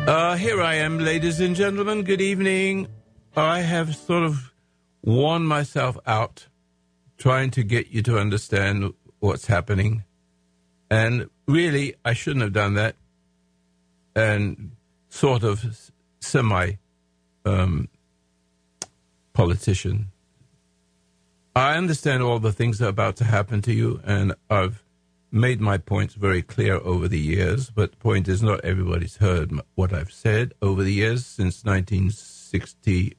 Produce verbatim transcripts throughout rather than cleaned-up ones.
Uh, here I am, ladies and gentlemen. Good evening. I have sort of worn myself out trying to get you to understand what's happening. And really, I shouldn't have done that. And sort of semi um, politician. I understand all the things that are about to happen to you, and I've made my points very clear over the years, but the point is not everybody's heard what I've said over the years since nineteen sixty.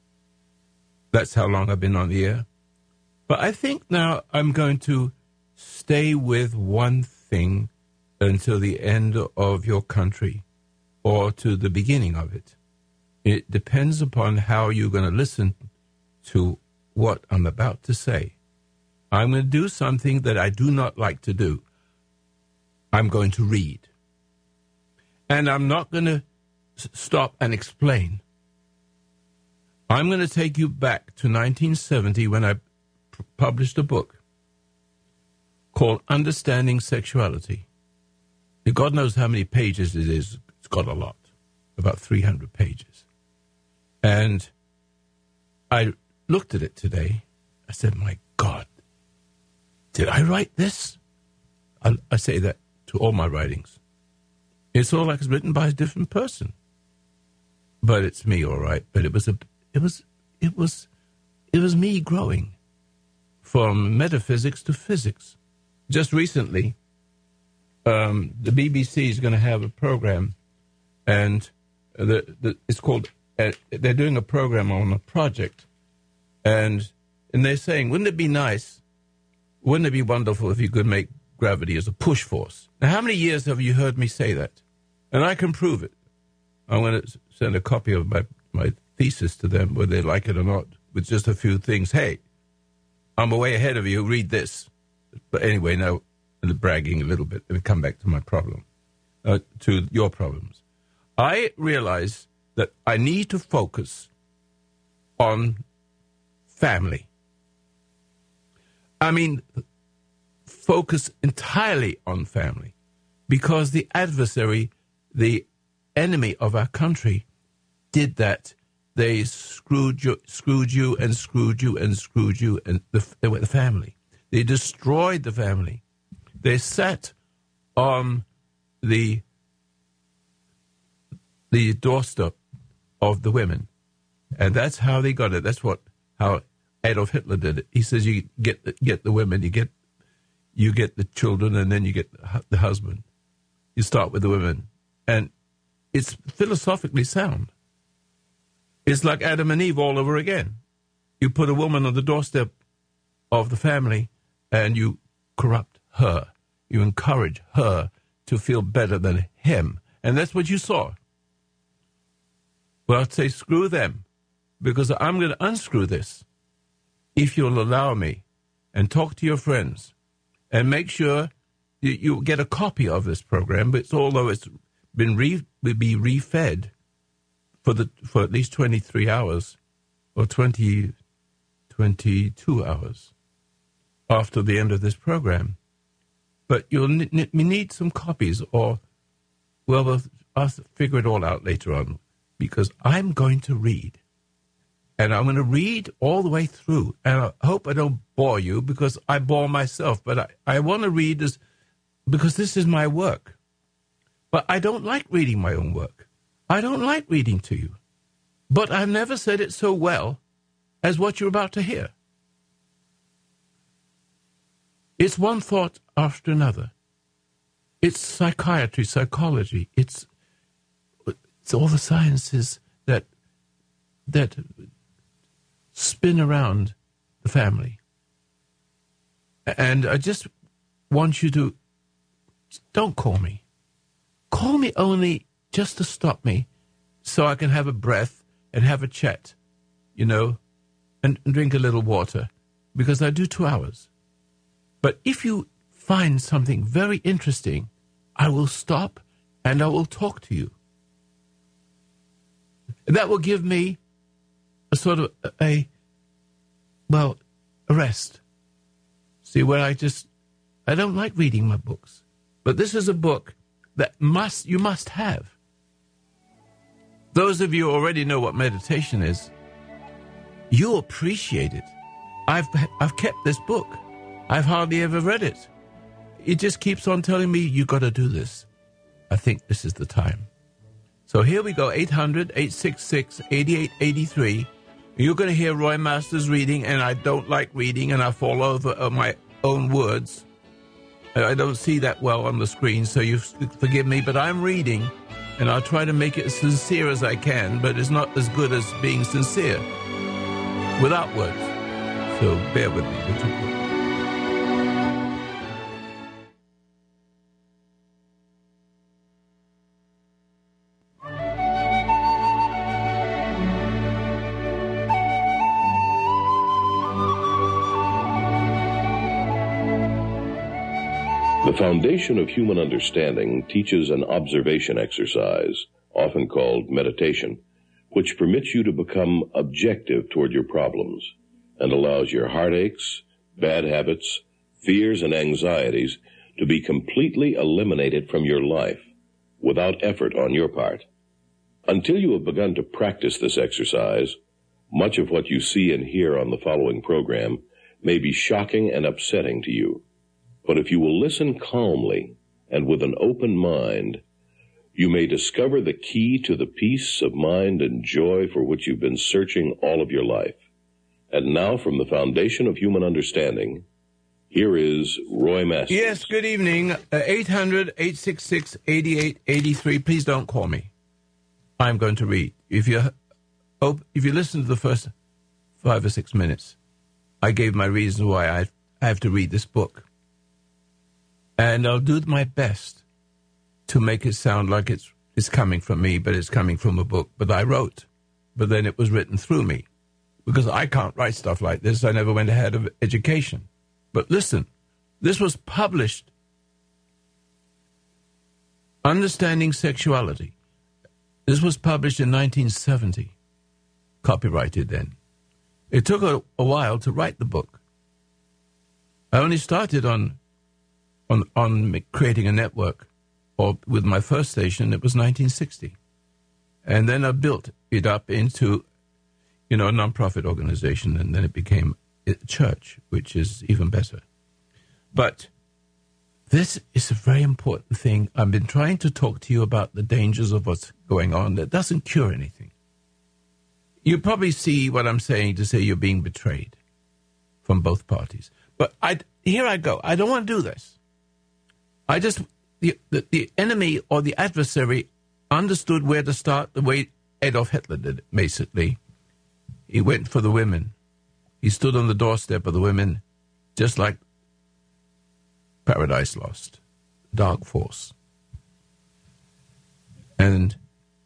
That's how long I've been on the air. But I think now I'm going to stay with one thing until the end of your country or to the beginning of it. It depends upon how you're going to listen to what I'm about to say. I'm going to do something that I do not like to do. I'm going to read. And I'm not going to s- stop and explain. I'm going to take you back to nineteen seventy when I p- published a book called Understanding Sexuality. God knows how many pages it is. It's got a lot, about three hundred pages. And I looked at it today. I said, my God, did I write this? I, I say that to all my writings. It's all like it's written by a different person. But it's me, all right. But it was a, it was, it was, it was me growing from metaphysics to physics. Just recently, um, the B B C is going to have a program, and the, the it's called. Uh, they're doing a program on a project, and and they're saying, wouldn't it be nice? Wouldn't it be wonderful if you could make gravity as a push force? Now, how many years have you heard me say that? And I can prove it. I'm going to send a copy of my, my thesis to them, whether they like it or not, with just a few things. Hey, I'm way ahead of you. Read this. But anyway, now I'm bragging a little bit. Let me come back to my problem, uh, to your problems. I realize that I need to focus on family. I mean, focus entirely on family, because the adversary, the enemy of our country, did that. They screwed you, screwed you, and screwed you, and screwed you, and the, the family. They destroyed the family. They sat on the the doorstep of the women, and that's how they got it. That's what how Adolf Hitler did it. He says you get the, get the women, you get you get the children, and then you get the, the husband. You start with the women, and it's philosophically sound. It's like Adam and Eve all over again. You put a woman on the doorstep of the family, and you corrupt her. You encourage her to feel better than him, and that's what you saw. Well, I'd say screw them, because I'm going to unscrew this if you'll allow me, and talk to your friends and make sure you, you get a copy of this program. But it's, although it's been re, will be refed for the for at least twenty-three hours or twenty, twenty-two hours after the end of this program. But you'll n- need some copies, or, well, we'll I'll figure it all out later on. Because I'm going to read, and I'm going to read all the way through, and I hope I don't bore you, because I bore myself, but I, I want to read this because this is my work. But I don't like reading my own work. I don't like reading to you. But I've never said it so well as what you're about to hear. It's one thought after another. It's psychiatry, psychology, it's It's all the sciences that that spin around the family. And I just want you to, don't call me. Call me only just to stop me so I can have a breath and have a chat, you know, and, and drink a little water, because I do two hours. But if you find something very interesting, I will stop and I will talk to you. That will give me a sort of a, well, a rest. See, where I just, I don't like reading my books. But this is a book that must, you must have. Those of you who already know what meditation is, you appreciate it. I've I've kept this book. I've hardly ever read it. It just keeps on telling me, you got to do this. I think this is the time. So here we go, eight hundred, eight six six, eight eight eight three. You're going to hear Roy Masters reading, and I don't like reading, and I fall over on my own words. I don't see that well on the screen, so you forgive me, but I'm reading, and I'll try to make it as sincere as I can, but it's not as good as being sincere without words. So bear with me. Would you? The foundation of human understanding teaches an observation exercise, often called meditation, which permits you to become objective toward your problems and allows your heartaches, bad habits, fears, and anxieties to be completely eliminated from your life without effort on your part. Until you have begun to practice this exercise, much of what you see and hear on the following program may be shocking and upsetting to you. But if you will listen calmly and with an open mind, you may discover the key to the peace of mind and joy for which you've been searching all of your life. And now, from the foundation of human understanding, here is Roy Masters. Yes, good evening. Uh, eight hundred, eight six six, eight eight eight three. Please don't call me. I'm going to read. If you, oh, if you listen to the first five or six minutes, I gave my reasons why I, I have to read this book. And I'll do my best to make it sound like it's it's coming from me, but it's coming from a book. But I wrote, but then it was written through me. Because I can't write stuff like this. I never went ahead of education. But listen, this was published, Understanding Sexuality. This was published in nineteen seventy, copyrighted then. It took a, a while to write the book. I only started on... On, on creating a network, or with my first station, it was nineteen sixty. And then I built it up into, you know, a non-profit organization, and then it became a church, which is even better. But this is a very important thing. I've been trying to talk to you about the dangers of what's going on. That doesn't cure anything. You probably see what I'm saying to say you're being betrayed from both parties. But I, here I go. I don't want to do this. I just, the, the the enemy or the adversary understood where to start the way Adolf Hitler did it, basically. He went for the women. He stood on the doorstep of the women, just like Paradise Lost, Dark Force. And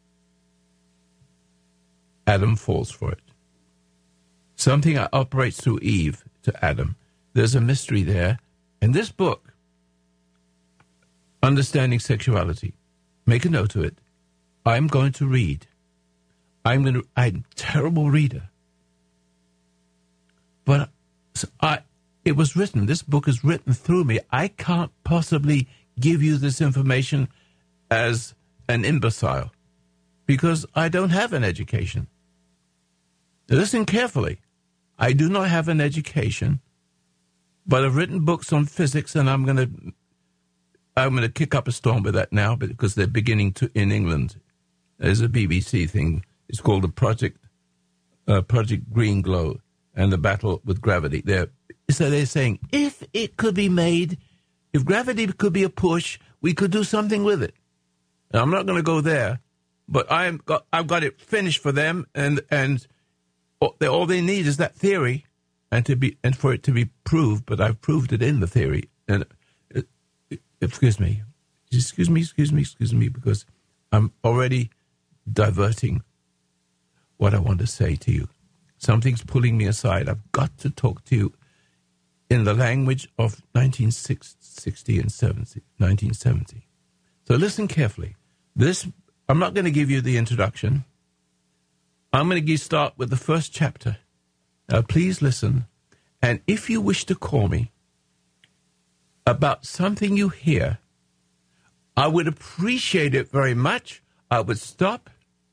Adam falls for it. Something operates through Eve to Adam. There's a mystery there. And this book, Understanding Sexuality, make a note of it. I'm going to read. I'm going to. I'm a terrible reader, but I. It was written. This book is written through me. I can't possibly give you this information as an imbecile because I don't have an education. Listen carefully. I do not have an education, but I've written books on physics, and I'm going to. I'm going to kick up a storm with that now because they're beginning to in England. There's a B B C thing. It's called the Project uh, Project Green Glow and the Battle with Gravity. They're, so they're saying if it could be made, if gravity could be a push, we could do something with it. Now, I'm not going to go there, but I'm got, I've got it finished for them, and and all they, all they need is that theory, and to be and for it to be proved. But I've proved it in the theory, and. Excuse me, excuse me, excuse me, excuse me, because I'm already diverting what I want to say to you. Something's pulling me aside. I've got to talk to you in the language of nineteen sixty and seventy, nineteen seventy. So listen carefully. This, I'm not going to give you the introduction. I'm going to start with the first chapter. Now, please listen. And if you wish to call me about something you hear, I would appreciate it very much. I would stop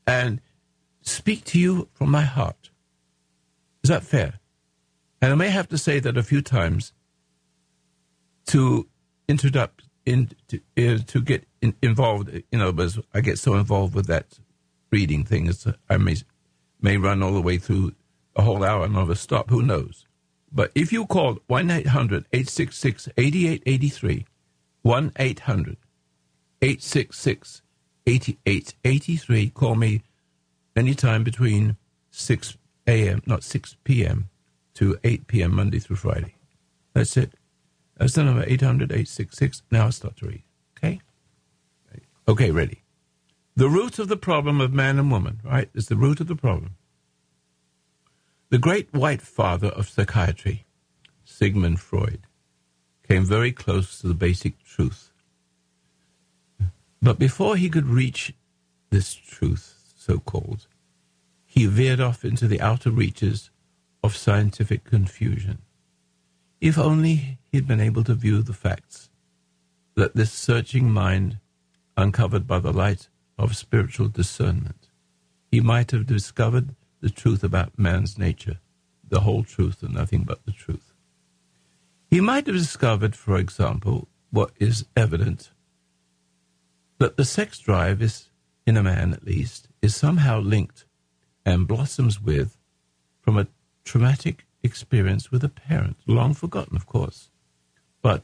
and speak to you from my heart. Is that fair? And I may have to say that a few times to introduce, in, to, uh, to get in, involved, you know, because I get so involved with that reading thing, it's, I may, may run all the way through a whole hour and never stop. Who knows? But if you call one eight hundred, eight six six, eight eight eight three, one eight hundred, eight six six, eight eight eight three, call me anytime between six a.m., not six p.m., to eight p.m. Monday through Friday. That's it. That's the number, eight hundred, eight six six. Now I'll start to read. Okay? Okay, ready. The root of the problem of man and woman, right, is the root of the problem. The great white father of psychiatry, Sigmund Freud, came very close to the basic truth. But before he could reach this truth, so-called, he veered off into the outer reaches of scientific confusion. If only he'd been able to view the facts that this searching mind uncovered by the light of spiritual discernment, he might have discovered the truth about man's nature, the whole truth and nothing but the truth. He might have discovered, for example, what is evident, that the sex drive is, in a man at least, is somehow linked and blossoms with, from a traumatic experience with a parent, long forgotten, of course. But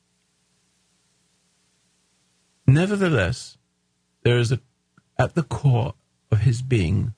nevertheless, there is a, at the core of his being,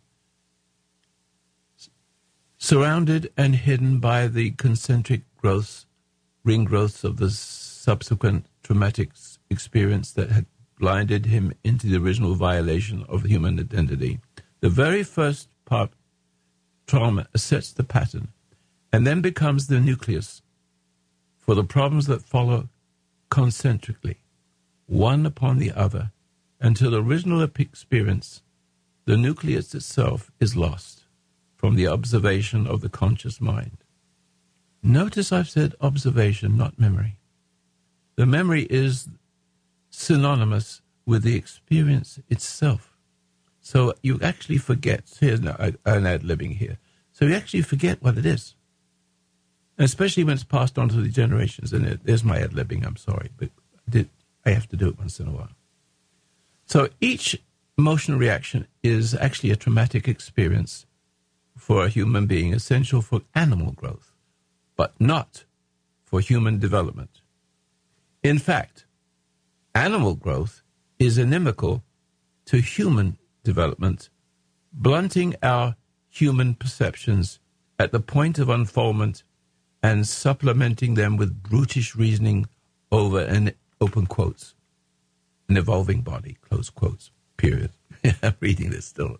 surrounded and hidden by the concentric growths, ring growths of the subsequent traumatic experience that had blinded him into the original violation of human identity. The very first part, trauma, sets the pattern and then becomes the nucleus for the problems that follow concentrically, one upon the other, until the original experience, the nucleus itself, is lost from the observation of the conscious mind. Notice I've said observation, not memory. The memory is synonymous with the experience itself. So you actually forget. Here's an ad-libbing here. So you actually forget what it is. And especially when it's passed on to the generations. And it, there's my ad-libbing, I'm sorry. But I, did, I have to do it once in a while. So each emotional reaction is actually a traumatic experience for a human being, essential for animal growth, but not for human development. In fact, animal growth is inimical to human development, blunting our human perceptions at the point of unfoldment and supplementing them with brutish reasoning over an, open quotes, an evolving body, close quotes, period. I'm reading this still.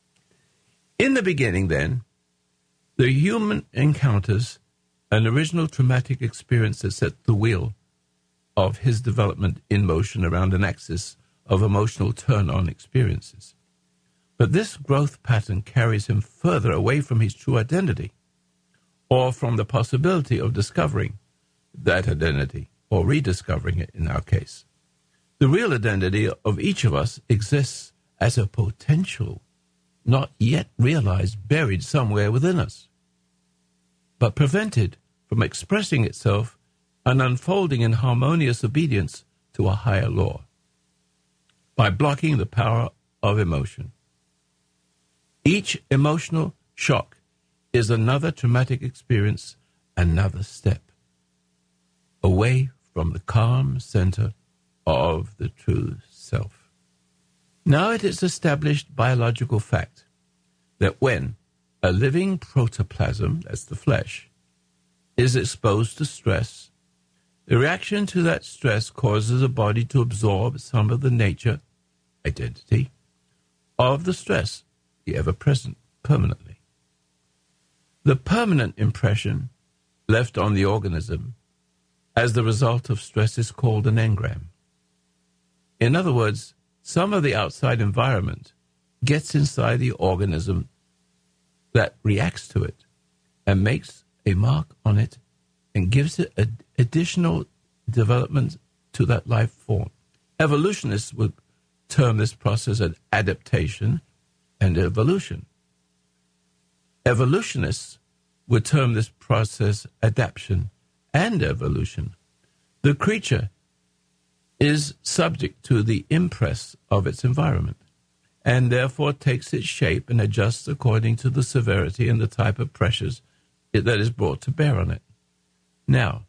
In the beginning, then, the human encounters an original traumatic experience that set the wheel of his development in motion around an axis of emotional turn-on experiences. But this growth pattern carries him further away from his true identity, or from the possibility of discovering that identity, or rediscovering it in our case. The real identity of each of us exists as a potential, not yet realized, buried somewhere within us, but prevented from expressing itself and unfolding in harmonious obedience to a higher law, by blocking the power of emotion. Each emotional shock is another traumatic experience, another step away from the calm center of the true self. Now it is established biological fact that when a living protoplasm, that's the flesh, is exposed to stress, the reaction to that stress causes the body to absorb some of the nature, identity, of the stress, the ever-present, permanently. The permanent impression left on the organism as the result of stress is called an engram. In other words, some of the outside environment gets inside the organism that reacts to it and makes a mark on it and gives it a, additional development to that life form. Evolutionists would term this process an adaptation, and evolution. Evolutionists would term this process adaptation and evolution. The creature is subject to the impress of its environment and therefore takes its shape and adjusts according to the severity and the type of pressures that is brought to bear on it. Now,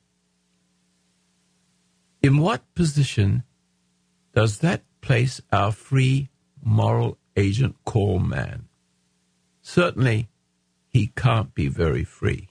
in what position does that place our free moral agent called man? Certainly, he can't be very free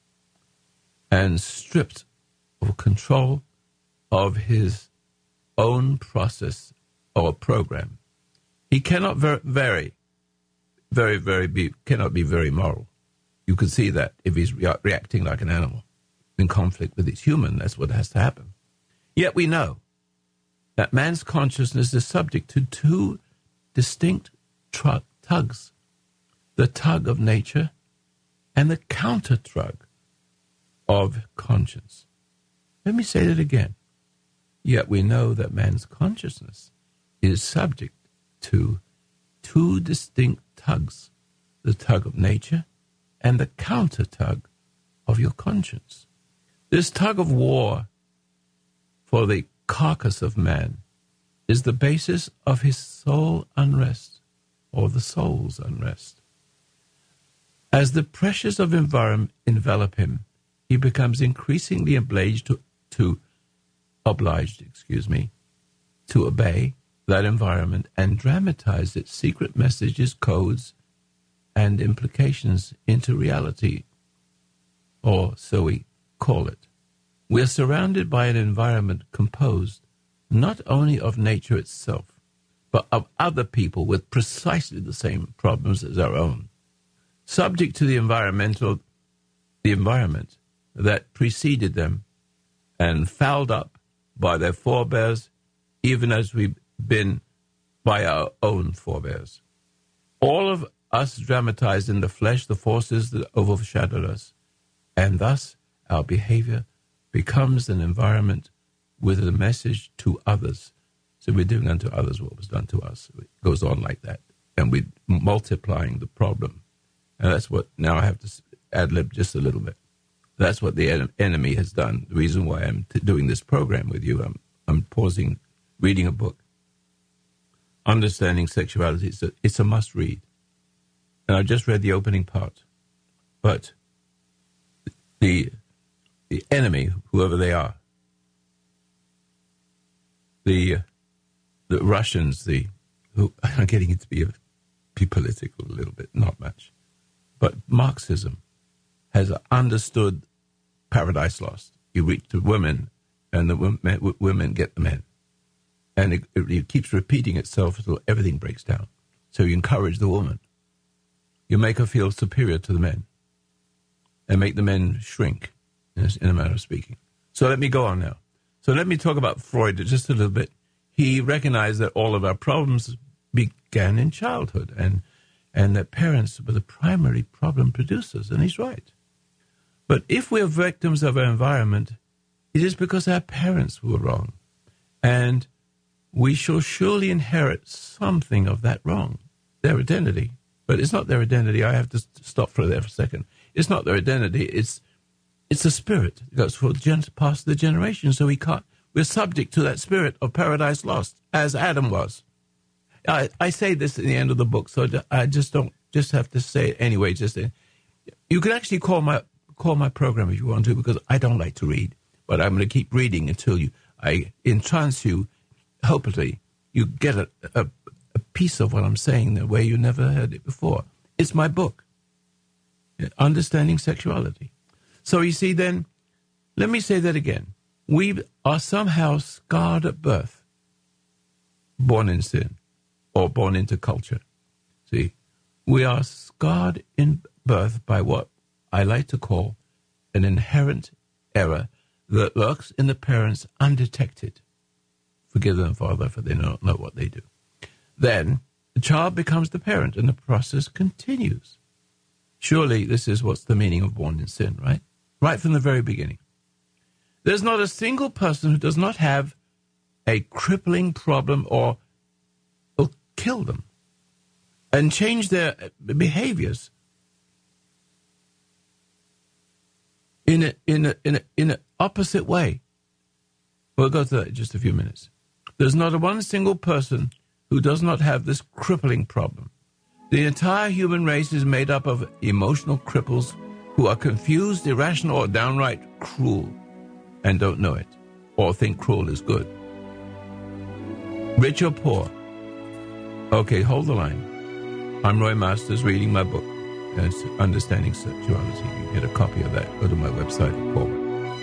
and stripped of control of his own process or program. He cannot ver- vary, very, very be, cannot be very moral. You can see that if he's re- reacting like an animal in conflict with his human, that's what has to happen. Yet we know that man's consciousness is subject to two distinct tr- tugs, the tug of nature and the counter tug of conscience. Let me say that again. Yet we know that man's consciousness is subject to two distinct tugs, the tug of nature and the counter tug of your conscience. This tug of war for the carcass of man is the basis of his soul unrest, or the soul's unrest. As the pressures of environment envelop him, he becomes increasingly obliged to, to obliged, excuse me, to obey that environment and dramatize its secret messages, codes, and implications into reality, or so we call it. We are surrounded by an environment composed not only of nature itself, but of other people with precisely the same problems as our own, subject to the environmental, the environment that preceded them and fouled up by their forebears, even as we've been by our own forebears. All of us dramatized in the flesh the forces that overshadowed us, and thus our behavior becomes an environment with a message to others. So we're doing unto others what was done to us. It goes on like that. And we're multiplying the problem. And that's what, now I have to ad-lib just a little bit. That's what the en- enemy has done. The reason why I'm t- doing this program with you, I'm, I'm pausing, reading a book. Understanding Sexuality, it's a, it's a must-read. And I just read the opening part. But the the enemy, whoever they are, the the Russians, the who I'm getting it to be, a, be political a little bit, not much, but Marxism has understood Paradise Lost. You reach the women, and the women, women get the men. And it, it keeps repeating itself until everything breaks down. So you encourage the woman. You make her feel superior to the men and make the men shrink, in a, in a manner of speaking. So let me go on now. So let me talk about Freud just a little bit. He recognized that all of our problems began in childhood and, and that parents were the primary problem producers, and he's right. But if we're victims of our environment, it is because our parents were wrong. And we shall surely inherit something of that wrong, their identity. But it's not their identity. I have to stop for there for a second. It's not their identity. It's it's a spirit. It goes for gen- past the generation. So we can't. We're subject to that spirit of Paradise Lost, as Adam was. I, I say this at the end of the book, so I just don't just have to say it anyway. Just you can actually call my call my program if you want to, because I don't like to read, but I'm going to keep reading until you I entrance you. Hopefully, you get a, a a piece of what I'm saying the way you never heard it before. It's my book, Understanding Sexuality. So you see, then, let me say that again. We are somehow scarred at birth, born in sin, or born into culture. See, we are scarred in birth by what I like to call an inherent error that lurks in the parents undetected. Forgive them, Father, for they don't know what they do. Then the child becomes the parent, and the process continues. Surely this is what's the meaning of born in sin, right? Right from the very beginning. There's not a single person who does not have a crippling problem or will kill them. and change their behaviors in a, in a, in a, in an opposite way. We'll go to that in just a few minutes. There's not a one single person who does not have this crippling problem. The entire human race is made up of emotional cripples who are confused, irrational, or downright cruel and don't know it, or think cruel is good. Rich or poor. Okay, hold the line. I'm Roy Masters reading my book, Understanding Sexuality. You can get a copy of that. Go to my website and call me.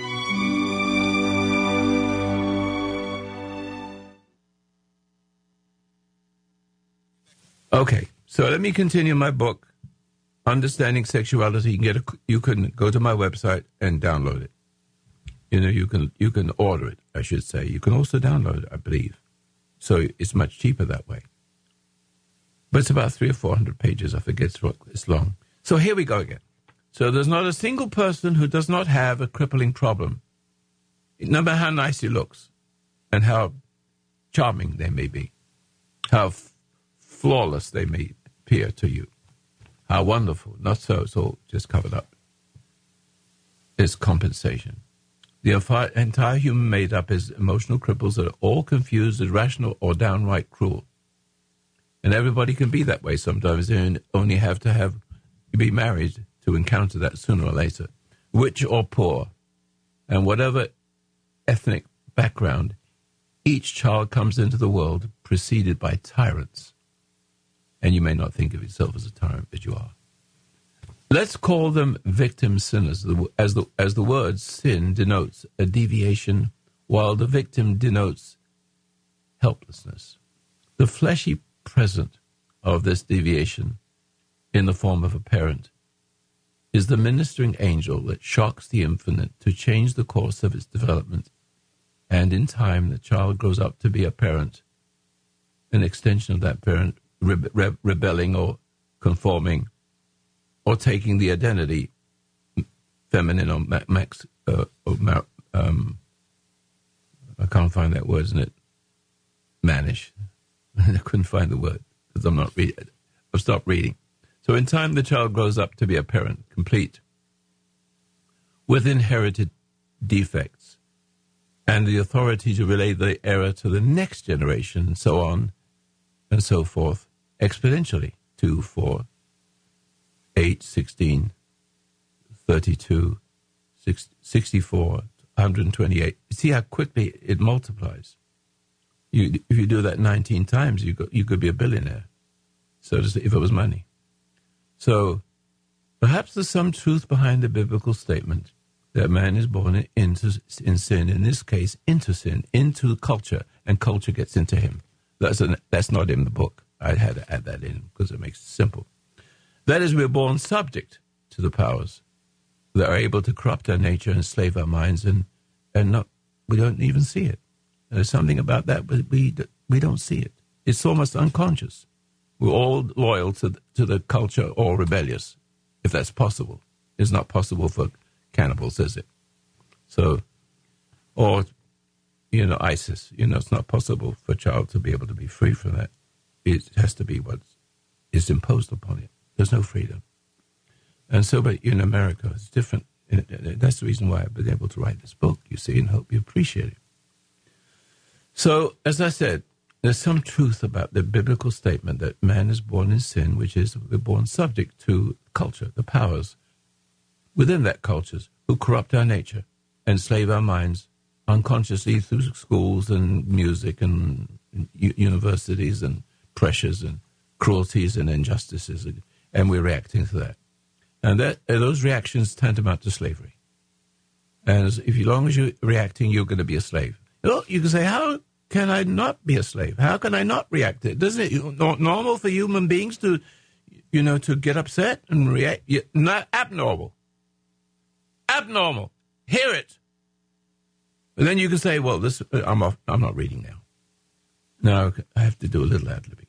Okay, so let me continue my book, Understanding Sexuality. You can get a, you can go to my website and download it. You know, you can you can order it, I should say. You can also download it, I believe. So it's much cheaper that way. But it's about three or four hundred pages. I forget it's long. So here we go again. So there's not a single person who does not have a crippling problem, no matter how nice he looks and how charming they may be, how f- flawless they may appear to you, how wonderful. Not so. It's all just covered up. It's compensation. The entire human made up is emotional cripples that are all confused, irrational, or downright cruel. And everybody can be that way sometimes. They only have to have be married to encounter that sooner or later. Rich or poor, and whatever ethnic background, each child comes into the world preceded by tyrants. And you may not think of yourself as a tyrant, but you are. Let's call them victim sinners, as the, as the word sin denotes a deviation, while the victim denotes helplessness. The fleshy present of this deviation in the form of a parent is the ministering angel that shocks the infant to change the course of its development, and in time the child grows up to be a parent, an extension of that parent, re- re- rebelling or conforming, or taking the identity, feminine or ma- max, uh, or ma- um, I can't find that word, isn't it? Mannish. I couldn't find the word because I'm not reading. I've stopped reading. So in time, the child grows up to be a parent, complete, with inherited defects, and the authority to relay the error to the next generation, and so on and so forth, exponentially, two, four, eight, sixteen, thirty-two, six, sixty-four, one hundred twenty-eight. See how quickly it multiplies. You, if you do that nineteen times, you, go, you could be a billionaire, so to say, if it was money. So perhaps there's some truth behind the biblical statement that man is born into in sin, in this case, into sin, into culture, and culture gets into him. That's, an, that's not in the book. I had to add that in because it makes it simple. That is, we're born subject to the powers that are able to corrupt our nature and enslave our minds, and, and not, we don't even see it. There's something about that, but we we don't see it. It's almost unconscious. We're all loyal to the, to the culture or rebellious, if that's possible. It's not possible for cannibals, is it? So, or, you know, ISIS. You know, it's not possible for a child to be able to be free from that. It has to be what is imposed upon it. There's no freedom. And so, but in America, it's different. And that's the reason why I've been able to write this book, you see, and hope you appreciate it. So, as I said, there's some truth about the biblical statement that man is born in sin, which is we're born subject to culture, the powers within that culture who corrupt our nature, enslave our minds unconsciously through schools and music and u- universities and pressures and cruelties and injustices, and we're reacting to that. And that those reactions tantamount to slavery. And as, if as long as you're reacting, you're going to be a slave. You know, you can say, how can I not be a slave? How can I not react? Doesn't it normal for human beings to, you know, to get upset and react? Not abnormal. Abnormal. Hear it. And then you can say, well, this I'm off, I'm not reading now. Now I have to do a little ad-libbing.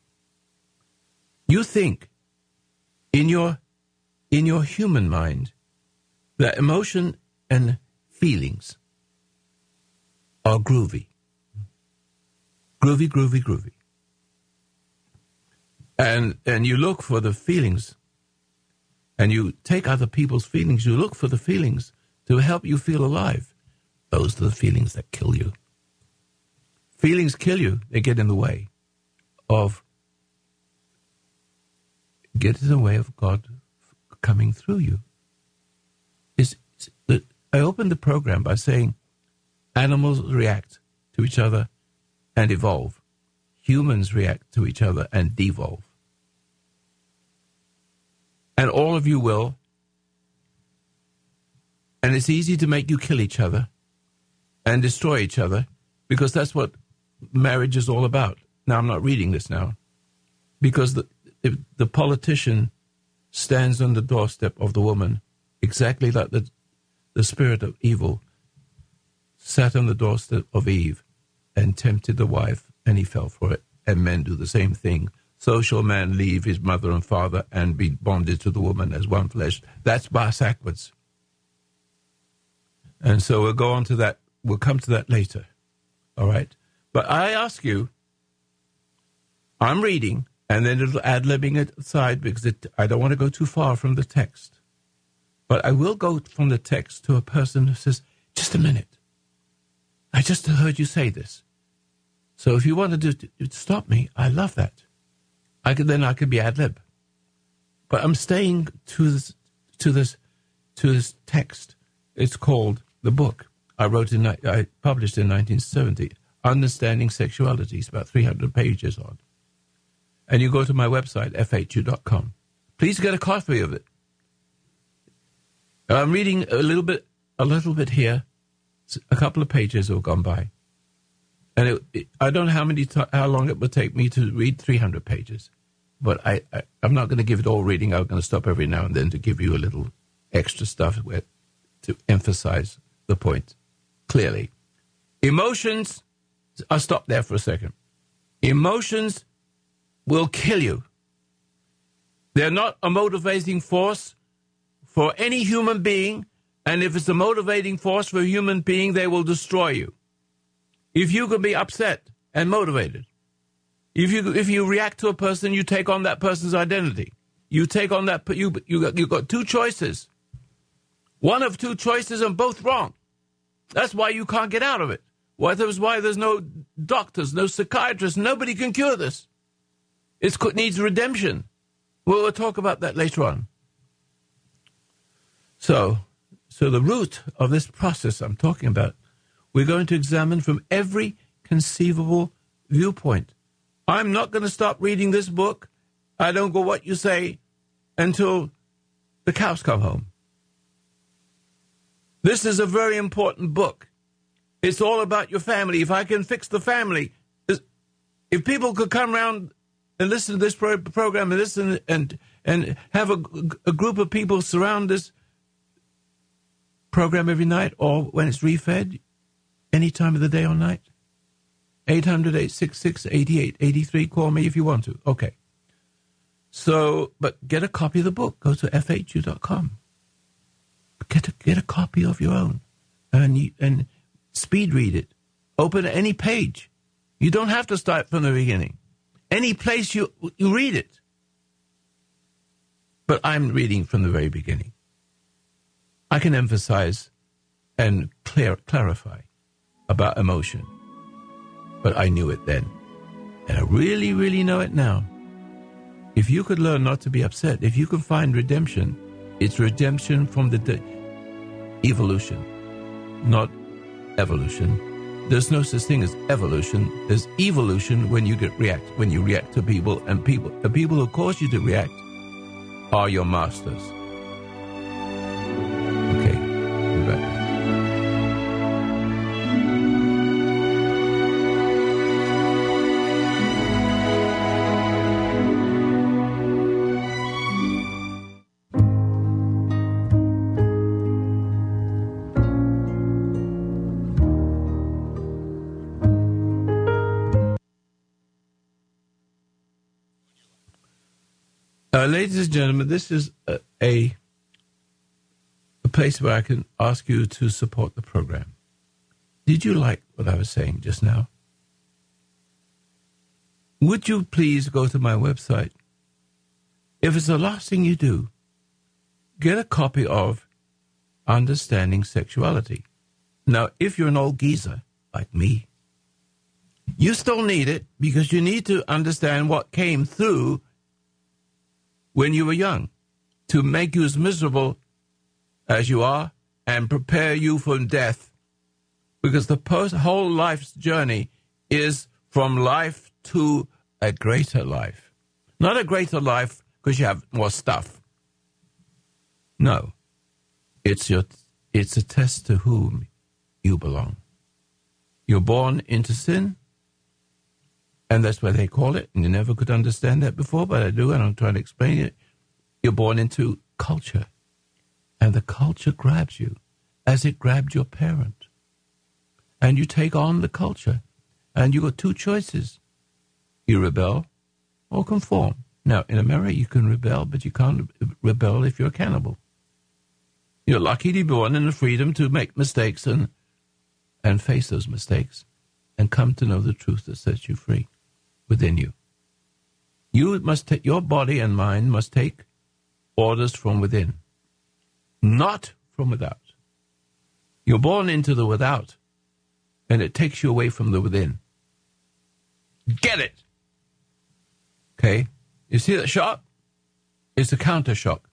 You think in your in your human mind that emotion and feelings are groovy. Groovy, groovy, groovy. And and you look for the feelings, and you take other people's feelings, you look for the feelings to help you feel alive. Those are the feelings that kill you. Feelings kill you. They get in the way of, get in the way of God coming through you. It's, it's, I opened the program by saying animals react to each other and evolve. Humans react to each other and devolve. And all of you will. And it's easy to make you kill each other and destroy each other, because that's what marriage is all about. Now, I'm not reading this now, because the, if the politician stands on the doorstep of the woman, exactly like the, the spirit of evil sat on the doorstep of Eve and tempted the wife, and he fell for it. And men do the same thing. So shall man leave his mother and father and be bonded to the woman as one flesh. That's backwards. And so we'll go on to that. We'll come to that later. All right? But I ask you, I'm reading, and then it'll ad-libbing it aside, because it, I don't want to go too far from the text. But I will go from the text to a person who says, just a minute. I just heard you say this. So if you wanted to, to stop me, I love that. I could then I could be ad-lib. But I'm staying to this to this to this text. It's called the book I wrote in I published in nineteen seventy, Understanding Sexuality. It's about three hundred pages on. And you go to my website, f h u dot com. Please get a copy of it. I'm reading a little bit a little bit here. A couple of pages have gone by. And it, it, I don't know how many t- how long it would take me to read three hundred pages. But I, I, I'm not going to give it all reading. I'm going to stop every now and then to give you a little extra stuff where, to emphasize the point clearly. Emotions, I'll stop there for a second. Emotions will kill you. They're not a motivating force for any human being. And if it's a motivating force for a human being, they will destroy you. If you can be upset and motivated, if you if you react to a person, you take on that person's identity. You take on that, you you got you got two choices. One of two choices and both wrong. That's why you can't get out of it. Why there's why there's no doctors, no psychiatrists. Nobody can cure this. It needs redemption. We'll, we'll talk about that later on. So, so the root of this process I'm talking about, we're going to examine from every conceivable viewpoint. I'm not going to stop reading this book. I don't go what you say until the cows come home. This is a very important book. It's all about your family. If I can fix the family, if people could come around and listen to this pro- program and listen and and have a, a group of people surround this program every night, or when it's refed, any time of the day or night, eight hundred, eight six six, eight eight eight three. Call me if you want to. Okay. So, but get a copy of the book. Go to f h u dot com. Get a, get a copy of your own. And, you, and speed read it. Open any page. You don't have to start from the beginning. Any place you, you read it. But I'm reading from the very beginning. I can emphasize and clear, clarify about emotion. But I knew it then. And I really, really know it now. If you could learn not to be upset, if you could find redemption, it's redemption from the de- evolution, not evolution. There's no such thing as evolution. There's evolution when you get react, when you react to people, and people, the people who cause you to react are your masters. Okay, we're back. Uh, ladies and gentlemen, this is a, a a place where I can ask you to support the program. Did you like what I was saying just now? Would you please go to my website, if it's the last thing you do, get a copy of Understanding Sexuality. Now, if you're an old geezer like me, you still need it because you need to understand what came through when you were young to make you as miserable as you are and prepare you for death. Because the post whole life's journey is from life to a greater life. Not a greater life because you have more stuff. No. It's your it's a test to whom you belong. You're born into sin, and that's what they call it, and you never could understand that before, but I do, and I'm trying to explain it. You're born into culture, and the culture grabs you as it grabbed your parent. And you take on the culture, and you got two choices. You rebel or conform. Now, in America, you can rebel, but you can't rebel if you're a cannibal. You're lucky to be born in the freedom to make mistakes and and face those mistakes and come to know the truth that sets you free within you. You must take, your body and mind must take orders from within, not from without. You're born into the without, and it takes you away from the within. Get it? Okay? You see that shock? It's a counter shock.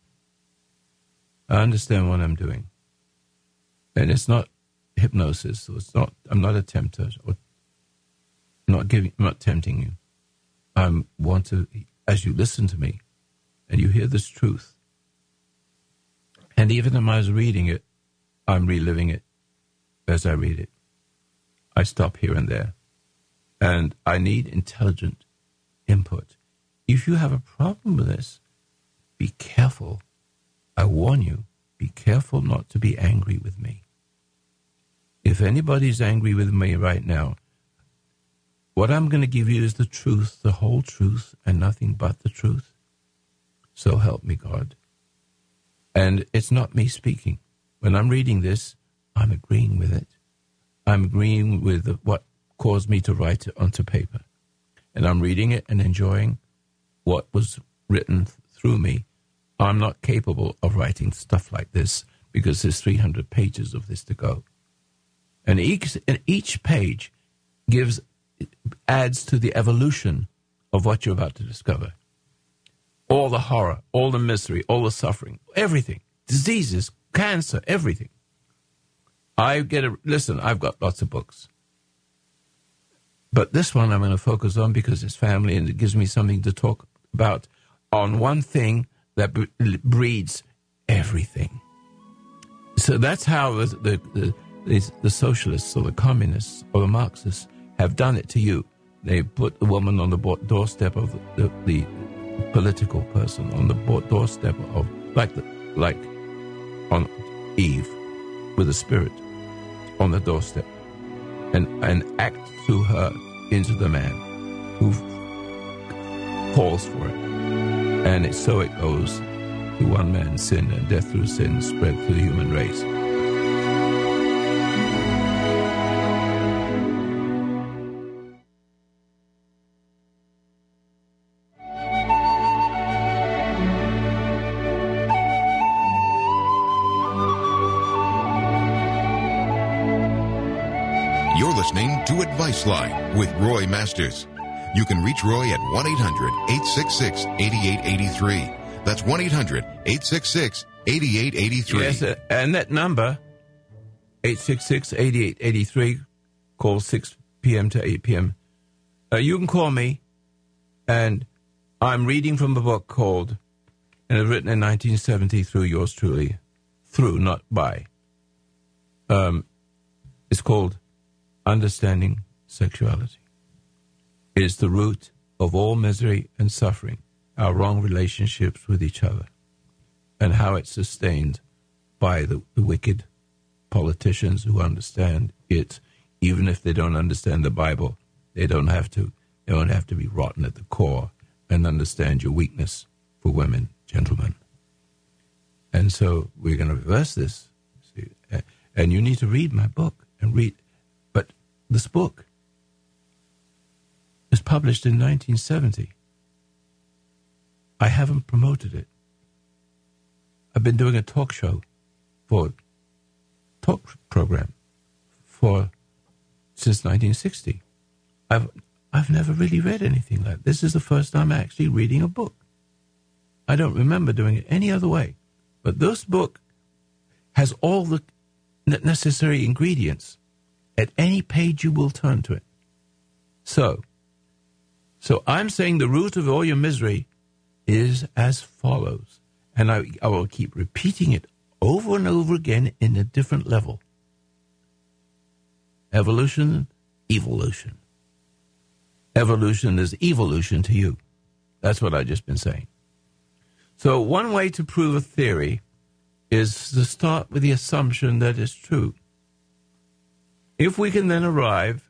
I understand what I'm doing. And it's not hypnosis. So it's not. I'm not a tempter. Or not giving. I'm not tempting you. I want to, as you listen to me, and you hear this truth. And even as I was reading it, I'm reliving it as I read it. I stop here and there, and I need intelligent input. If you have a problem with this, be careful. I warn you, be careful not to be angry with me. If anybody's angry with me right now, what I'm going to give you is the truth, the whole truth, and nothing but the truth. So help me, God. And it's not me speaking. When I'm reading this, I'm agreeing with it. I'm agreeing with what caused me to write it onto paper. And I'm reading it and enjoying what was written through me. I'm not capable of writing stuff like this because there's three hundred pages of this to go. And each, and each page gives, adds to the evolution of what you're about to discover. All the horror, all the misery, all the suffering, everything. Diseases, cancer, everything. I get a, listen, I've got lots of books. But this one I'm going to focus on because it's family and it gives me something to talk about on one thing that breeds everything. So that's how the, the, the, the, the socialists or the communists or the Marxists have done it to you. They put the woman on the doorstep of the, the, the political person, on the doorstep of, like the, like on Eve with the spirit on the doorstep, and, and act through her into the man who falls for it. And it, so it goes through one man's sin, and death through sin spread through the human race. You're listening to Advice Line with Roy Masters. You can reach Roy at one eight hundred eight six six eight eight eight three. That's one eight hundred eight six six eight eight eight three. Yes, uh, and that number, eight six six eight eight eight three, call six p.m. to eight p.m. Uh, you can call me, and I'm reading from a book called, and it's written in nineteen seventy through yours truly, through, not by. Um, it's called Understanding Sexuality. It is the root of all misery and suffering, our wrong relationships with each other, and how it's sustained by the, the wicked politicians who understand it. Even if they don't understand the Bible, they don't have to. They don't have to be rotten at the core and understand your weakness for women, gentlemen. And so we're going to reverse this. See? And you need to read my book and read. But this book is published in nineteen seventy. I haven't promoted it. I've been doing a talk show for talk program for since nineteen sixty. I've I've never really read anything like that. This is the first time I'm actually reading a book. I don't remember doing it any other way. But this book has all the necessary ingredients at any page you will turn to it. So, so I'm saying the root of all your misery is as follows. And I, I will keep repeating it over and over again in a different level. Evolution, evolution. Evolution is evolution to you. That's what I've just been saying. So one way to prove a theory is to start with the assumption that it's true. If we can then arrive,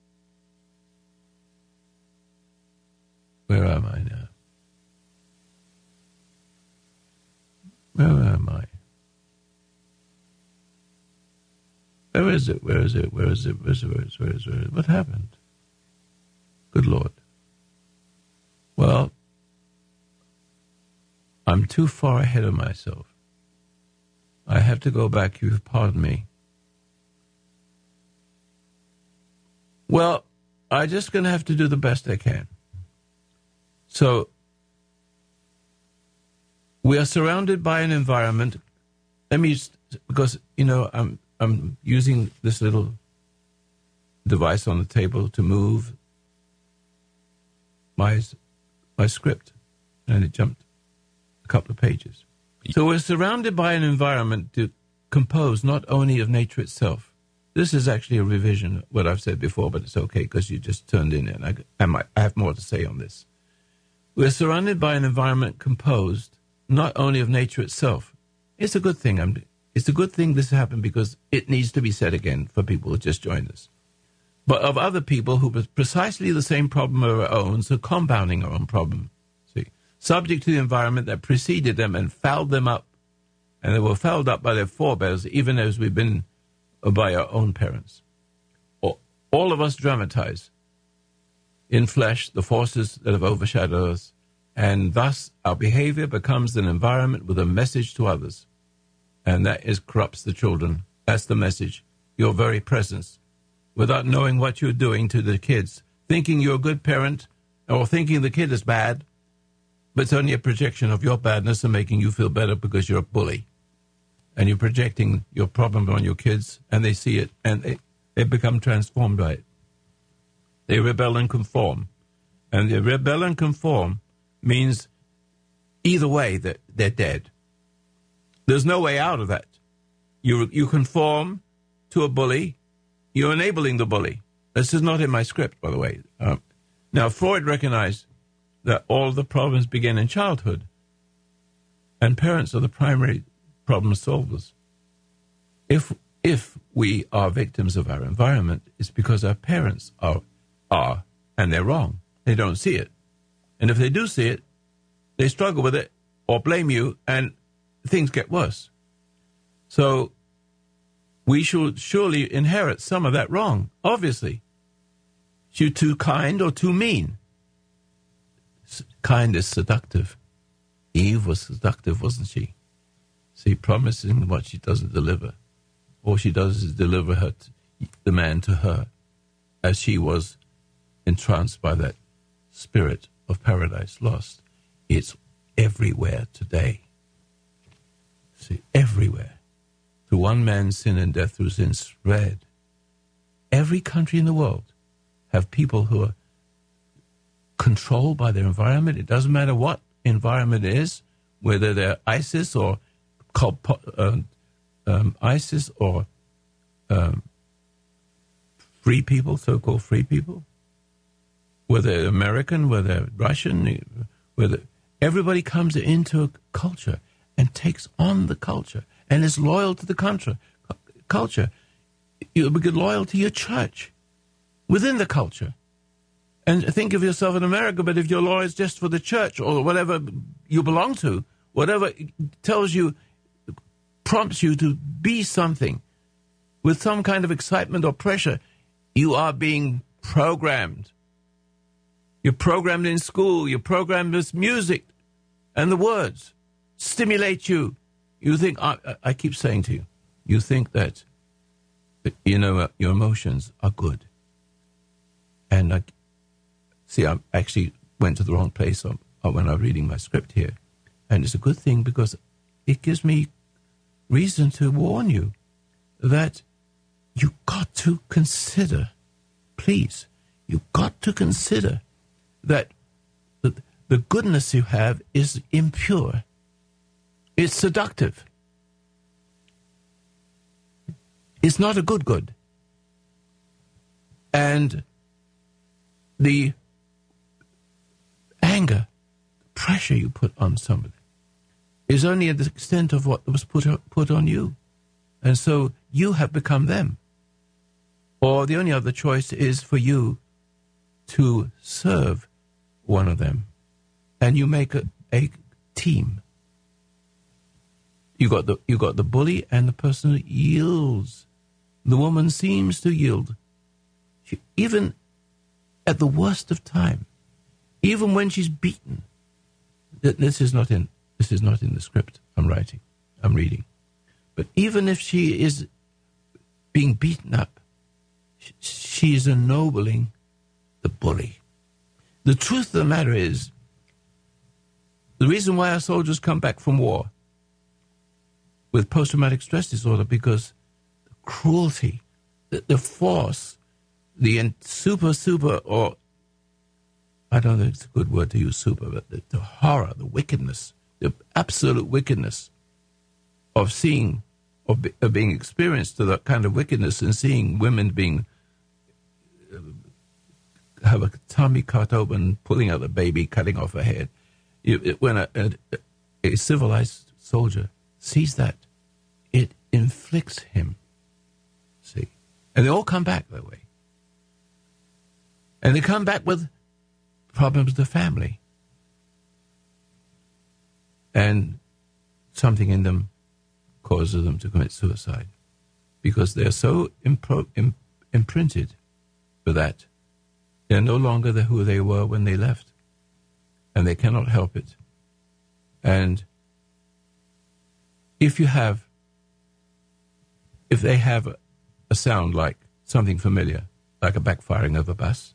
where am I now? Where am I? Where is it? Where is it? Where is it? Where is it? Where is it? Where is it? Where is it? What happened? Good Lord. Well, I'm too far ahead of myself. I have to go back. You pardon me. Well, I'm just going to have to do the best I can. So, we are surrounded by an environment. Let me, because, you know, I'm I'm using this little device on the table to move my my script, and it jumped a couple of pages. So we're surrounded by an environment to compose not only of nature itself. This is actually a revision of what I've said before, but it's okay because you just turned in and I, I, might, I have more to say on this. We're surrounded by an environment composed not only of nature itself. It's a good thing. I'm, it's a good thing this happened because it needs to be said again for people who just joined us. But of other people who have precisely the same problem of our own, so compounding our own problem. See, subject to the environment that preceded them and fouled them up, and they were fouled up by their forebears, even as we've been by our own parents. All of us dramatize in flesh the forces that have overshadowed us, and thus our behavior becomes an environment with a message to others, and that is corrupts the children. That's the message. Your very presence, without knowing what you're doing to the kids, thinking you're a good parent or thinking the kid is bad, but it's only a projection of your badness and making you feel better because you're a bully. And you're projecting your problem on your kids, and they see it, and they, they become transformed by it. They rebel and conform. And the rebel and conform means either way that they're dead. There's no way out of that. You, you conform to a bully, you're enabling the bully. This is not in my script, by the way. Um, now, Freud recognized that all the problems begin in childhood, and parents are the primary problem solvers. If if we are victims of our environment, it's because our parents are, are, and they're wrong. They don't see it. And if they do see it, they struggle with it or blame you, and things get worse. So we should surely inherit some of that wrong, obviously. You're too kind or too mean. Kind is seductive. Eve was seductive, wasn't she? See, promising what she doesn't deliver. All she does is deliver her to, the man to her, as she was entranced by that spirit of paradise lost. It's everywhere today. See, everywhere. Through one man's sin and death through sin spread. Every country in the world have people who are controlled by their environment. It doesn't matter what environment it is, whether they're ISIS or called uh, um, ISIS or um, free people, so-called free people, whether American, whether Russian, whether everybody comes into a culture and takes on the culture and is loyal to the culture. Culture, you'll be loyal to your church within the culture. And think of yourself in America, but if your law is just for the church or whatever you belong to, whatever tells you, prompts you to be something with some kind of excitement or pressure, you are being programmed. You're programmed in school. You're programmed with music. And the words stimulate you. You think, I, I keep saying to you, you think that, you know, your emotions are good. And I, see, I actually went to the wrong place on, on when I was reading my script here. And it's a good thing because it gives me reason to warn you that you got to consider, please, you got to consider that the, the goodness you have is impure. It's seductive. It's not a good good. And the anger, pressure you put on somebody is only at the extent of what was put, put on you. And so you have become them. Or the only other choice is for you to serve one of them. And you make a, a team. You got the you got the bully and the person who yields. The woman seems to yield. She, even at the worst of time, even when she's beaten. This is not in this is not in the script I'm writing. I'm reading. But even if she is being beaten up, she is ennobling the bully. The truth of the matter is, the reason why our soldiers come back from war with post-traumatic stress disorder, because the cruelty, the, the force, the super, super, or I don't know if it's a good word to use super, but the, the horror, the wickedness, the absolute wickedness of seeing, of, be, of being experienced to that kind of wickedness and seeing women being, uh, have a tummy cut open, pulling out the baby, cutting off her head. You, it, when a, a, a civilized soldier sees that, it inflicts him. See? And they all come back that way. And they come back with problems with the family. And something in them causes them to commit suicide. Because they're so impro- imp- imprinted for that. They're no longer the, who they were when they left. And they cannot help it. And if you have, if they have a, a sound like something familiar, like a backfiring of a bus,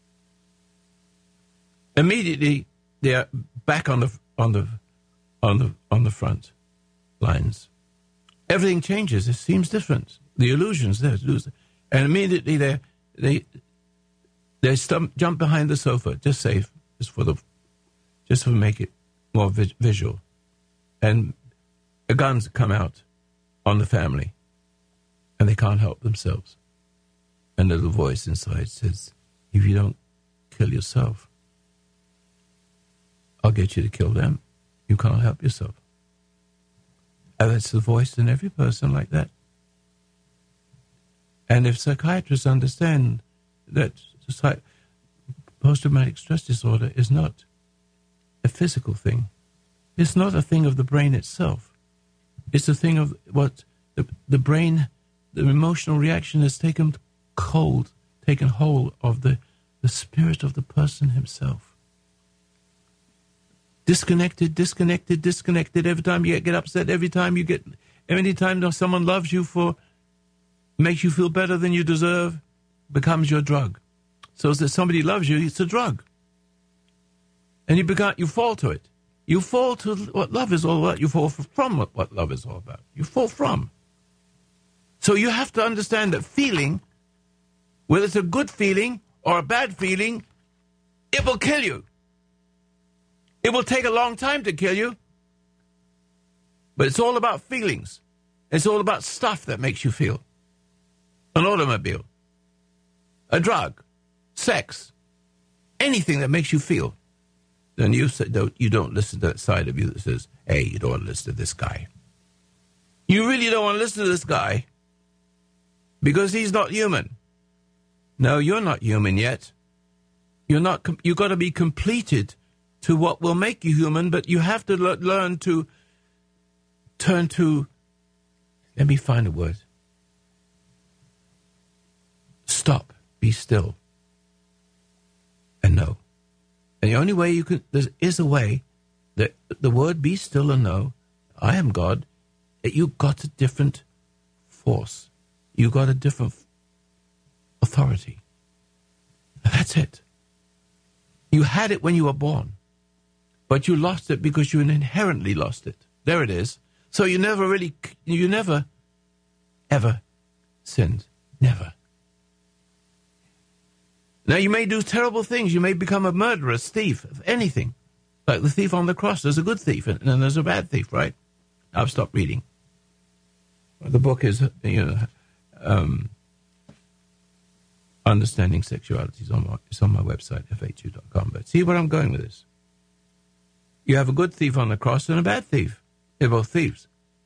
immediately they are back on the on the on the on the front lines. Everything changes. It seems different. The illusions there, and immediately they they they stump, jump behind the sofa, just safe, just for the, just to make it more vi- visual, and the guns come out on the family, and they can't help themselves. And a little voice inside says, "If you don't kill yourself, I'll get you to kill them. You can't help yourself." And that's the voice in every person like that. And if psychiatrists understand that post-traumatic stress disorder is not a physical thing, it's not a thing of the brain itself. It's a thing of what the, the brain, the emotional reaction has taken hold, taken hold of the, the spirit of the person himself. Disconnected, disconnected, disconnected. Every time you get, get upset, every time you get, any time someone loves you for, makes you feel better than you deserve, becomes your drug. So if somebody loves you, it's a drug. And you become, you fall to it. You fall to what love is all about. You fall from what, what love is all about. You fall from. So you have to understand that feeling, whether it's a good feeling or a bad feeling, it will kill you. It will take a long time to kill you. But it's all about feelings. It's all about stuff that makes you feel. An automobile, a drug, sex, anything that makes you feel. Then you say, don't, you don't listen to that side of you that says, hey, you don't want to listen to this guy. You really don't want to listen to this guy because he's not human. No, you're not human yet. You're not. You've got to be completed to what will make you human, but you have to le- learn to turn to, let me find a word. Stop, be still, and know. And the only way you can, there is a way the, the word be still and know, I am God, you got a different force. You got a different authority. That's it. You had it when you were born, but you lost it because you inherently lost it. There it is. So you never really, you never, ever sinned. Never. Now you may do terrible things. You may become a murderer, thief, anything. Like the thief on the cross. There's a good thief and then there's a bad thief, right? I've stopped reading. The book is, you know, um, Understanding Sexuality is on my, it's on my website, F H U dot com. But see where I'm going with this. You have a good thief on the cross and a bad thief. They're both thieves.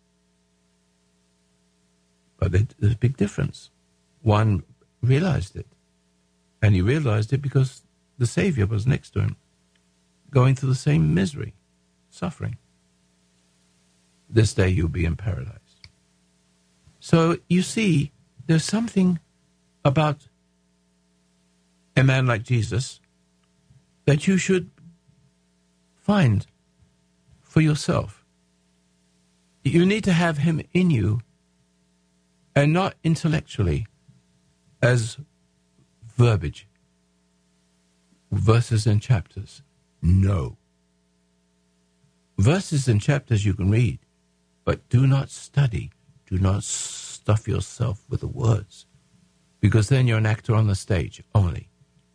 But there's a big difference. One realized it. And he realized it because the Savior was next to him, going through the same misery, suffering. This day you'll be in paradise. So you see, there's something about a man like Jesus that you should find for yourself. You need to have him in you and not intellectually as verbiage, verses and chapters. No. Verses and chapters you can read, but do not study. Do not stuff yourself with the words, because then you're an actor on the stage only.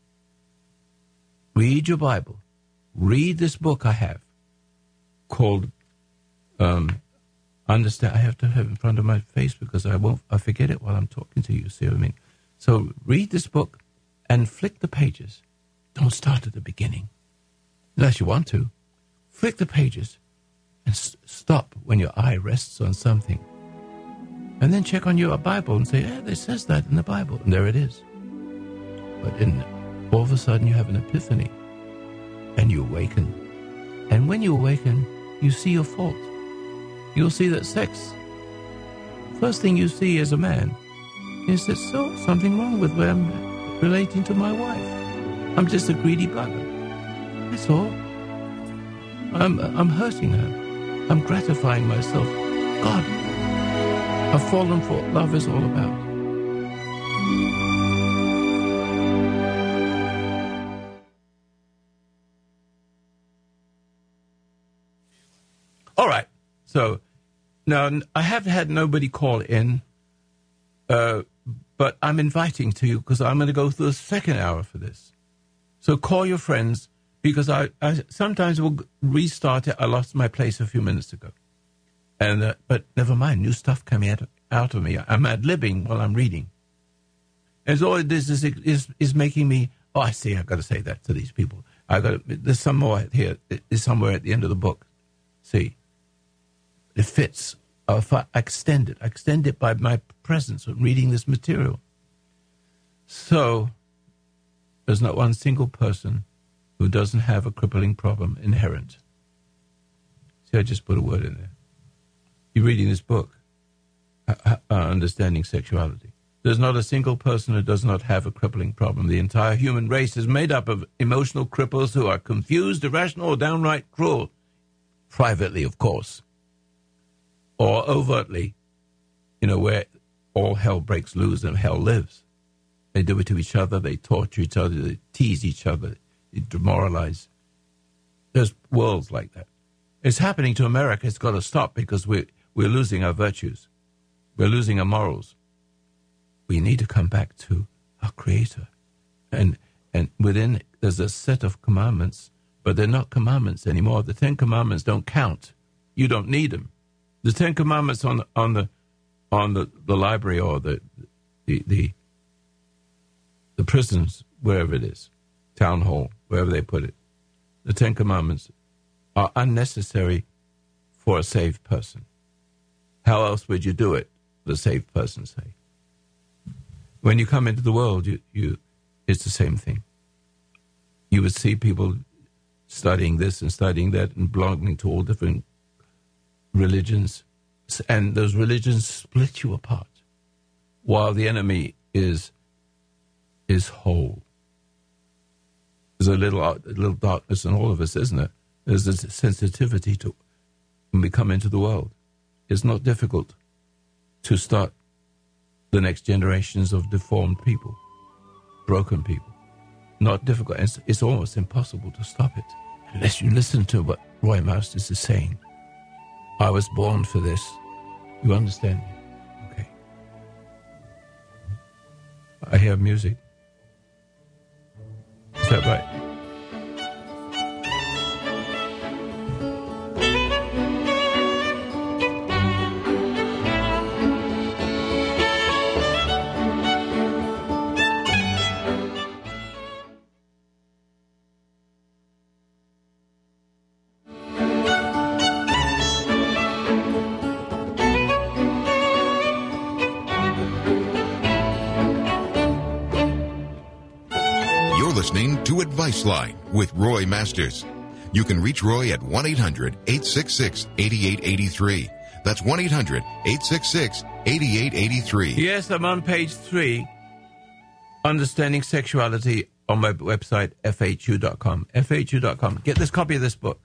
Read your Bible. Read this book I have called um, Understand. I have to have it in front of my face because I won't. I forget it while I'm talking to you. See what I mean? So read this book and flick the pages. Don't start at the beginning, unless you want to. Flick the pages and st- stop when your eye rests on something. And then check on your Bible and say, yeah, it says that in the Bible. And there it is. But in, all of a sudden you have an epiphany and you awaken. And when you awaken, you see your fault. You'll see that sex, first thing you see as a man, is that so something wrong with where I'm relating to my wife. I'm just a greedy bugger. That's all. I'm, I'm hurting her. I'm gratifying myself. God, I've fallen for what love is all about. All right. So now I have had nobody call in, uh, but I'm inviting to you because I'm going to go through the second hour for this. So call your friends because I, I sometimes will restart it. I lost my place a few minutes ago. And uh, but never mind, new stuff coming out of, out of me. I'm ad-libbing while I'm reading. And all it is is, is is making me, oh, I see, I've got to say that to these people. I've got to, there's some more here. There's somewhere at the end of the book. See, it fits. If I extend it, I extend it by my presence of reading this material. So there's not one single person who doesn't have a crippling problem inherent. See, I just put a word in there. You're reading this book, uh, uh, Understanding Sexuality. There's not a single person who does not have a crippling problem. The entire human race is made up of emotional cripples who are confused, irrational, or downright cruel. Privately, of course. Or overtly, you know, where all hell breaks loose and hell lives. They do it to each other, they torture each other, they tease each other, they demoralize. There's worlds like that. It's happening to America. It's got to stop because we're, we're losing our virtues. We're losing our morals. We need to come back to our Creator. And and within, there's a set of commandments, but they're not commandments anymore. The Ten Commandments don't count. You don't need them. The Ten Commandments on the on the on the, the library or the the, the the prisons, wherever it is, town hall, wherever they put it, the Ten Commandments are unnecessary for a saved person. How else would you do it? The saved person say. When you come into the world, you you it's the same thing. You would see people studying this and studying that and belonging to all different religions, and those religions split you apart, while the enemy is is whole. There's a little a little darkness in all of us, isn't it? There's a sensitivity to when we come into the world. It's not difficult to start the next generations of deformed people, broken people. Not difficult. It's, it's almost impossible to stop it unless you listen to what Roy Masters is saying. I was born for this. You understand me? Okay. I hear music. Is that right? Listening to Advice Line with Roy Masters. You can reach Roy at one eight hundred eight six six eight eight eight three. That's one eight hundred eight six six eight eight eight three. Yes, I'm on page three, Understanding Sexuality, on my website, F H U dot com. F H U dot com. Get this copy of this book.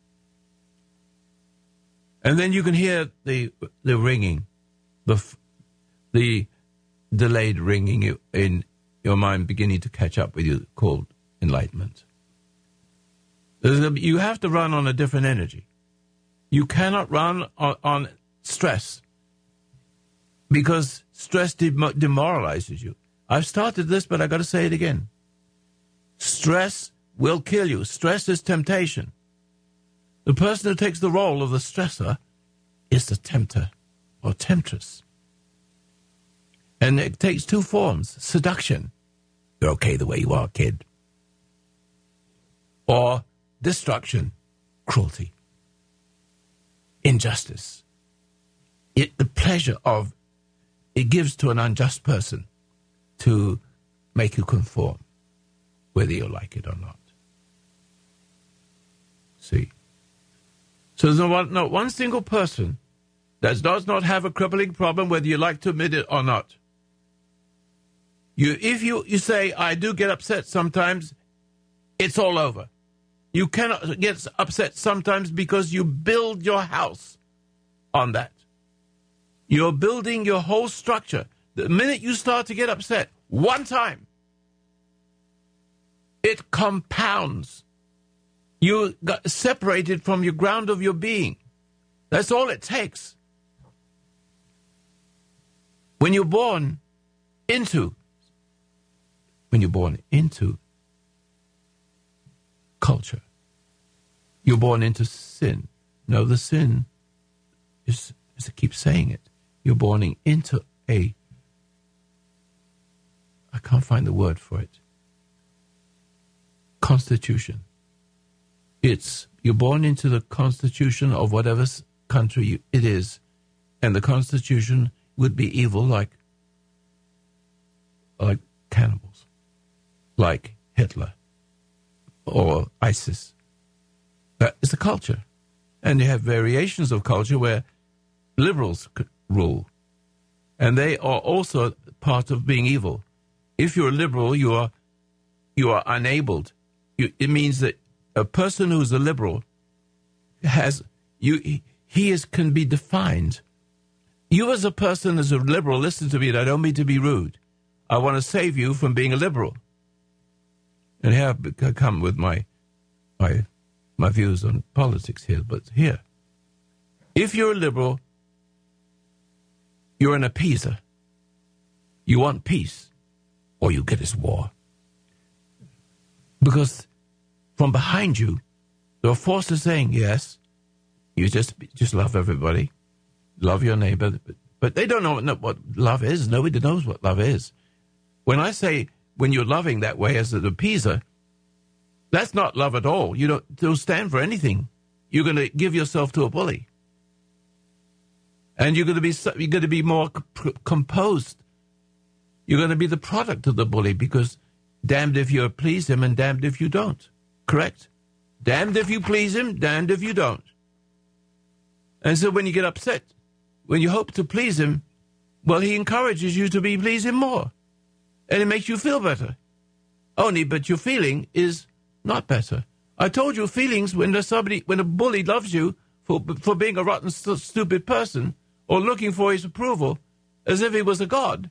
And then you can hear the the ringing, the the delayed ringing in your mind beginning to catch up with you, called enlightenment. A, you have to run on a different energy. You cannot run on, on stress, because stress dem- demoralizes you. I've started this, but I got to say it again. Stress will kill you. Stress is temptation. The person who takes the role of the stressor is the tempter or temptress. And it takes two forms. Seduction. You're okay the way you are, kid. Or destruction. Cruelty. Injustice. It, the pleasure of, it gives to an unjust person to make you conform, whether you like it or not. See? So there's not one, not one single person that does not have a crippling problem, whether you like to admit it or not. You, if you, you say, I do get upset sometimes, it's all over. You cannot get upset sometimes because you build your house on that. You're building your whole structure. The minute you start to get upset, one time, it compounds. You got separated from your ground of your being. That's all it takes. When you're born into When you're born into culture, you're born into sin. No, the sin is, as I keep saying it, you're born into a, I can't find the word for it, constitution. It's, you're born into the constitution of whatever country you, it is, and the constitution would be evil, like, like cannibals. Like Hitler or ISIS. That is the culture. And you have variations of culture where liberals rule. And they are also part of being evil. If you're a liberal, you are you are enabled. You, it means that a person who's a liberal has you he is can be defined. You as a person, as a liberal, listen to me, and I don't mean to be rude. I want to save you from being a liberal. And here I come with my, my, my views on politics here. But here, if you're a liberal, you're an appeaser. You want peace, or you get this war. Because from behind you, there are forces saying, yes, you just just love everybody, love your neighbor. But, but they don't know what, what love is. Nobody knows what love is. When I say, when you're loving that way as an appeaser, that's not love at all. You don't, don't stand for anything. You're going to give yourself to a bully. And you're going to be you're going to be more composed. You're going to be the product of the bully, because damned if you please him and damned if you don't. Correct? Damned if you please him, damned if you don't. And so when you get upset, when you hope to please him, well, he encourages you to be please him more. And it makes you feel better. Only, but your feeling is not better. I told you feelings when there's somebody, when a bully loves you for for being a rotten, st- stupid person or looking for his approval as if he was a god.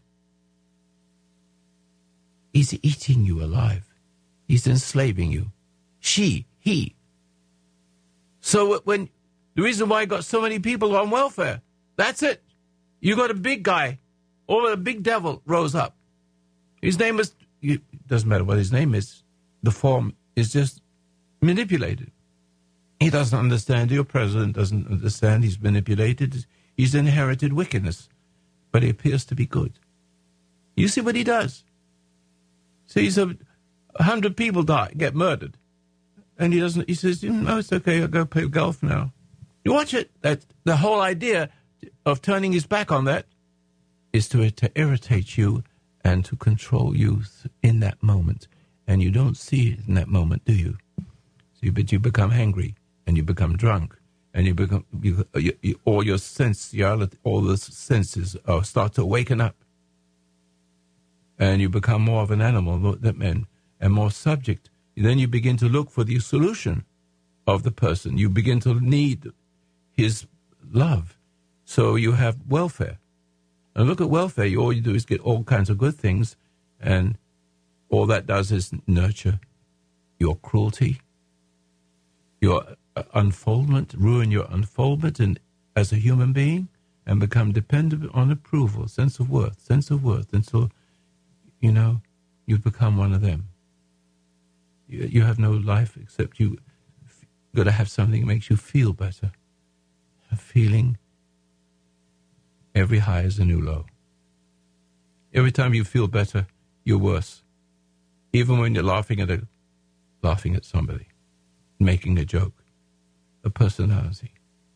He's eating you alive. He's enslaving you. She, he. So when the reason why I got so many people on welfare, that's it. You got a big guy, or a big devil rose up. His name is, it doesn't matter what his name is, the form is just manipulated. He doesn't understand, your president doesn't understand, he's manipulated, he's inherited wickedness, but he appears to be good. You see what he does? Sees a hundred people die, get murdered, and he doesn't, he says, no, it's okay, I'll go play golf now. You watch it, that the whole idea of turning his back on that is to, to irritate you and to control you in that moment. And you don't see it in that moment, do you? So you but you become angry, and you become drunk, and you become, you, you, you, all your sensuality, all the senses are, start to waken up. And you become more of an animal than men, and more subject. Then you begin to look for the solution of the person. You begin to need his love. So you have welfare. And look at welfare. You, all you do is get all kinds of good things, and all that does is nurture your cruelty, your unfoldment, ruin your unfoldment and as a human being, and become dependent on approval, sense of worth, sense of worth, until, you know, you've become one of them. You, you have no life except you f- got to have something that makes you feel better. A feeling. Every high is a new low. Every time you feel better, you're worse. Even when you're laughing at a, laughing at somebody, making a joke, a personality.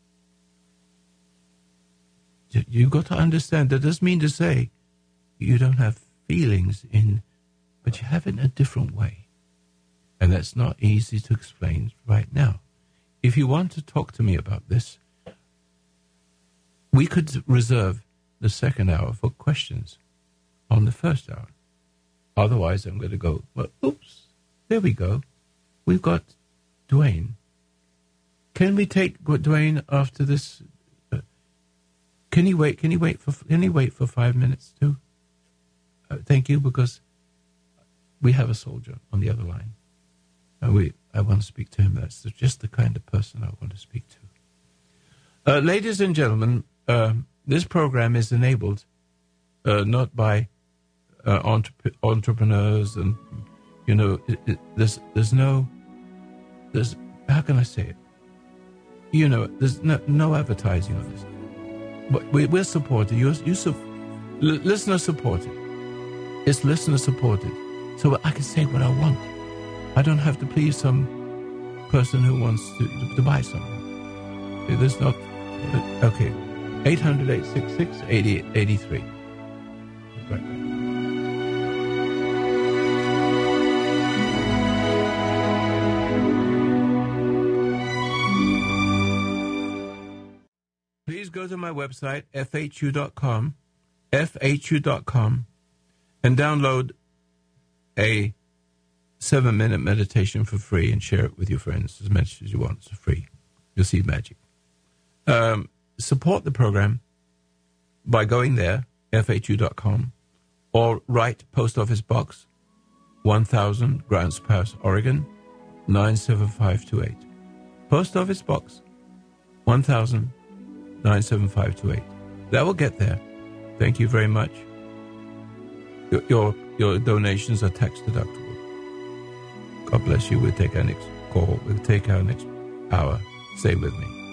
You've got to understand that doesn't mean to say you don't have feelings in, but you have it in a different way. And that's not easy to explain right now. If you want to talk to me about this, we could reserve the second hour for questions on the first hour. Otherwise, I'm going to go, well, oops, there we go. We've got Dwayne. Can we take Dwayne after this? Uh, can he wait? Can he wait for? Can he wait for five minutes too? Uh, thank you, because we have a soldier on the other line, and we. I want to speak to him. That's just the kind of person I want to speak to. Uh, ladies and gentlemen. Uh, this program is enabled uh, not by uh, entre- entrepreneurs and, you know, it, it, there's there's no, there's, how can I say it? You know, there's no, no advertising on this. But we, we're supported. You, you su- l- listener supported. It's listener supported. So I can say what I want. I don't have to please some person who wants to, to, to buy something. There's not, okay. eight hundred, eight six six, eight eight eight three. Right. Please go to my website, F H U dot com, F H U dot com, and download a seven-minute meditation for free and share it with your friends as much as you want. It's free. You'll see magic. Um... Support the program by going there, F H U dot com, or write Post Office Box one thousand, Grants Pass, Oregon, nine seven five two eight. Post Office Box one thousand, nine seven five two eight. That will get there. Thank you very much. Your, your, your donations are tax deductible. God bless you. We'll take our next call. We'll take our next hour. Stay with me.